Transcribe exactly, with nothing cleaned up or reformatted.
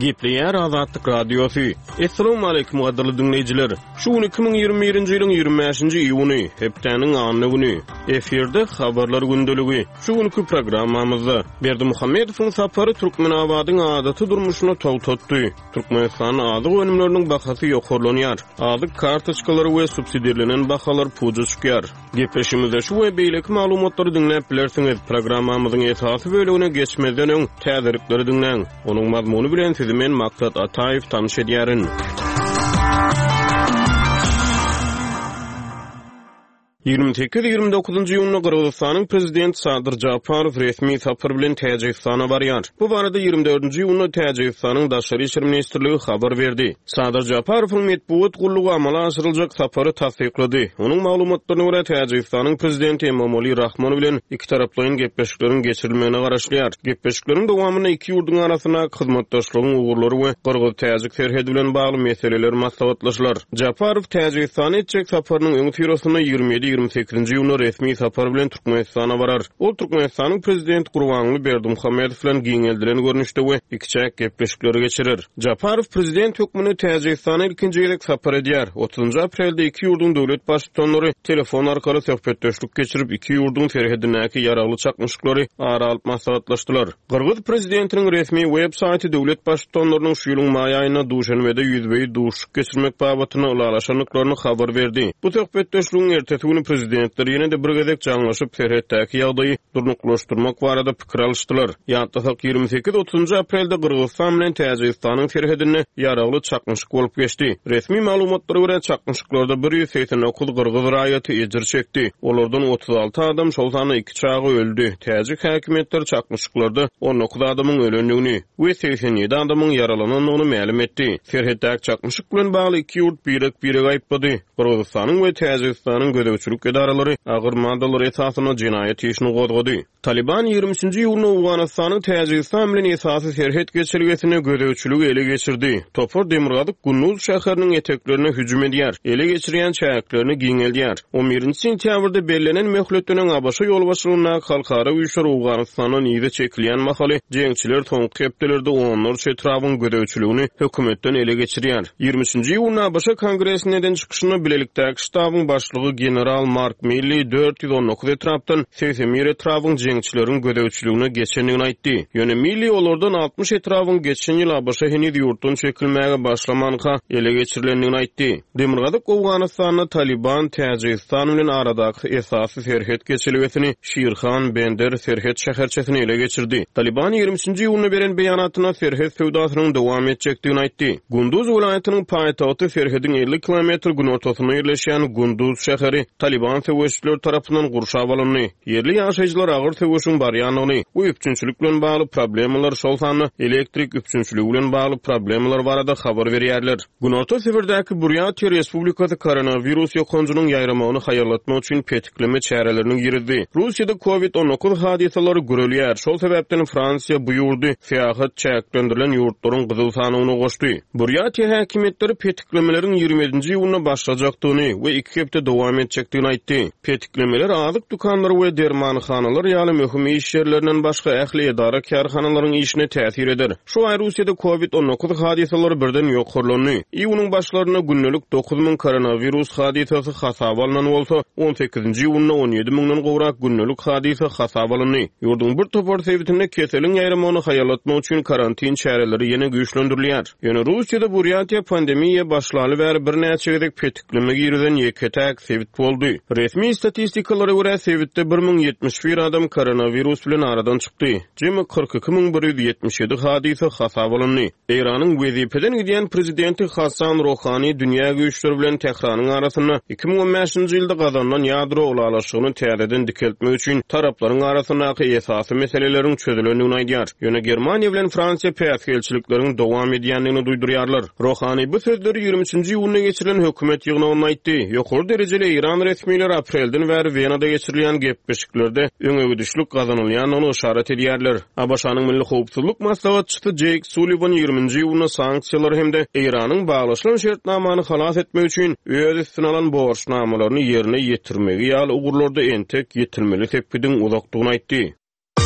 Gepleyer Azatlyk Radiosu. Assalamu alaykum gaderly dinleyijiler. Şu gün iki bin ýygrimi birinji ýylyň ýygrimi beşinji iýuny, hepdeniň anyny güni. Eferde habarlar gündeligi. Şu günkü programmamyzda Berdi Muhammedowyň sapary Türkmenabadyň adaty durmuşyna tawtatdy. Türkmenistan adyk önümleriniň bahasy ýokarlanýar. Adyk kartoçkalary we subsidiýalenen bahalar puja çykýar. Gepleşimizde şu we beýleki maglumatlary dinläp bilersiňiz. Programmamyzyň esasy bölügine geçmeden öň täzirikleri dinleň. Onuň mazmuny bilen sizi men Maksat Ataev tanış edýärin. ýygrimi sekiz ýygrimi dokuzunjy ýylyna Kyrgyzstanyň prezidenti Sadyr Japarow resmi sapar bilen Täjikistana barýar. Bu barada ýygrimi dördünji ýylyna Täjikistanyň Daşary işler ministrligi habar berdi. Sadyr Japarowyň medpuat gullugy amala aşyryljak sapary tasdiklady. Onuň maglumatlaryna görä Täjikistanyň prezidenti Emomali Rahmon bilen iki taraplyň gepleşikleriň geçirilmegine garaşlýar. Gepleşikleriň dowamyny iki ýurdun arasyna hyzmatdaşlygyň ugurlary we Kyrgyz-Täjik serhedi bilen bagly meseleler maslahatlaşylar. Japarow Täjikistana etjek saparynyň öňü firosyny ýygrimi ýygrimi sekizinji ýylyna resmi sapar bilen Türkmenistana barar. Ol Türkmenistanyň prezidenti Gurbanguly Berdimuhammedow bilen giňeldiren görnüşde we iki çäk gepleşikleri geçirir. Japarow prezident hökmüni Täjikistana ilkinji gelek sapar edýär. otuzunjy aprelde iki ýurdun döwlet başçylary telefon arkaly söhbetdeşlik geçirip iki ýurdun serhedindäki ýaragly çakmyşlyklary ara alyp maslahatlaşdylar. Kyrgyz prezidentiniň resmi web saýty döwlet başçylarynyň şu ýylyň maý aýyna duşanbede ýüzbeýi duşuk geçirmek babatyna ulalaşanyklaryny habar berdi. Bu söhbetdeşligiň ertesi günü prezidentler ýene de bir gezek jaňlaşyp serhetdäki ýagdaýy durnuklaşdyrmak barada pikir alşdylar. Ýa-da ýygrimi sekiz otuzunjy aprelde Kyrgyzstan bilen Täjikistanyň serhedine ýaragly çakmyşyk bolup geçdi. Resmi maglumatlara görä çakmyşyklarda bir ýüz seksen dokuz Kyrgyz raýaty ejir çekdi. Olardan otuz alty adam şol sany iki çagy öldü. Täjik häkimetleri çakmyşyklarda on dokuz adamyň ölendigini we seksen ýedi adamyň yaralananyny ma'lum etdi. Serhetdäki çakmyşyk bilen bagly iki ýurt birek birek aýtpady. Kyrgyzstanyň we Täjikistanyň gödäwçilik edaralary agyr maddalar esasyna jinayet işini gozgody. Taliban ýygrimiňji ýylyna Awganystanyň Täjikistan bilen esasy serhet geçirgesine gödäwçilik ele geçirdi. Topur Demirgazyk Gunnuz şäheriniň eteklerine hüjüm edýär. Ele geçirýän çäklerini giňeldýär. on birinji sentýabrda bellänen möhletlenen Abaşa ýolbaşçylygyna halkara güýçler Awganystanyň ýygy çekilýän mahaly jeňçiler toňky hepdelerde onlarça etrawyň gödäwçiligini hökümetden ele geçirýär. ýygrimiňji ýylyna Abaşa kongresinden çykyşyny bilelikdäki ştabyň başlygy general Mark Milley dört ýüz on dokuz etrapdan seksen bir etrawyň jeňçileriň gödäwçiligine geçendigini aýtdy. Ýöne Milley olardan altmış etrawyň geçen ýyl Abaşa henüz ýurtdan çekilmäge başlamanyka ele geçirilendigini aýtdy. Demirgazyk Awganystanyň Taliban Täjikistan bilen aradaky esasy serhet geçirilmesini Şirhan Bender serhet şäherçesini ele geçirdi. Taliban ýygrimiňji ýylyna beren beýanatyna serhet sowdasynyň dowam etjekdigini aýtdy. Gunduz welaýatynyň paýtagty serhediň elli kilometr günortasyna ýerleşýän Gunduz şäheri Taliban söwüşçüler tarapyndan gurşap alındy. Yerli ýaşaýjylar agyr söwüşüň barýanyny we üpçünçilik bilen bagly problemalar şol sany elektrik üpçünçiligi bilen bagly problemalar barada habar berýärler. Günorta sefirdäki Burýatiýa Respublikasy koronavirus ýokanjynyň ýaýramagyny haýarlatmak üçin petikleme çärelerini girdi. Russiýada covid on dokuz hadisalary görülýär. Şol sebäpden Fransiýa bu ýurdy seýahat çäklendirilen ýurtlaryň gyzyl sanyny goşdy. Burýatiýa häkimetleri petiklemelerin ýygrimiňji ýylyna başlajakdygyny we iki hepde dowam etjekdigini aýtdy. Petiklemeler azyk dukanlar we dermanxanalar ýaly möhüm iş ýerlerinden başga ähli edara karhanalaryň işine täsir eder. Şu ay Russiýada covid on dokuz hadisalary birden ýokarlandy. Iýunyň başlaryna günnelik dokuz min koronavirus hadisasy hasaba alynan bolsa, on sekizinji ýylyna on ýedi miňden gowrak günnelik hadisa hasaba alyndy. Ýurdun bir topar sebitinde keseliň ýaýramagyny haýarlatmak üçin karantin çäreleri ýene güýçlendirilýär. Ýöne Russiýada Burýatiýa pandemiýa başlaly bäri bir näçe gezek petikleme girden ýeketäk sebit boldy. Resmi statistikalara görä sebitde bir miň ýetmiş bir adam koronavirus bilen aradan çykdy. Jemi kırk iki miň bir ýüz ýetmiş ýedi hadisa hasaba alyndy. Iranyň wezipeden gidýän prezidenti Hasan Rohani dünýä güýçleri bilen Tehranyň arasyna iki miň on beşinji ýylda gazandan ýadro ulalaşygyny täzeden dikeltmek üçin taraplaryň arasyndaky esasy meseleleriň çözülendigini aýdýar. Ýöne Germaniýa bilen Fransiýa peýatkelçilikleriniň dowam edýändigini duýdurýarlar. Rohani bu sözleri ýygrimiňji ýylyna geçirilen hökümet ýygynyna aýtdy. Ýokary derejeli İran resmiýetleri aprelden bäri Wenada geçirilen gepleşiklerde öňe gidişlik gazanylýanyny işaret edýärler. Abaşanyň milli howpsuzlyk maslahatçysy Jake Sullivan ýygrimiňji ýylyna sanksiýalar hemde Iranyň baglaşlan şertnamany halas etmek üçin öz üstüne alan borçnamalaryny ýerine ýetirmegi ýaly ugurlarda entek ýetirmeli sepkidin uzakdygyny aýtdy.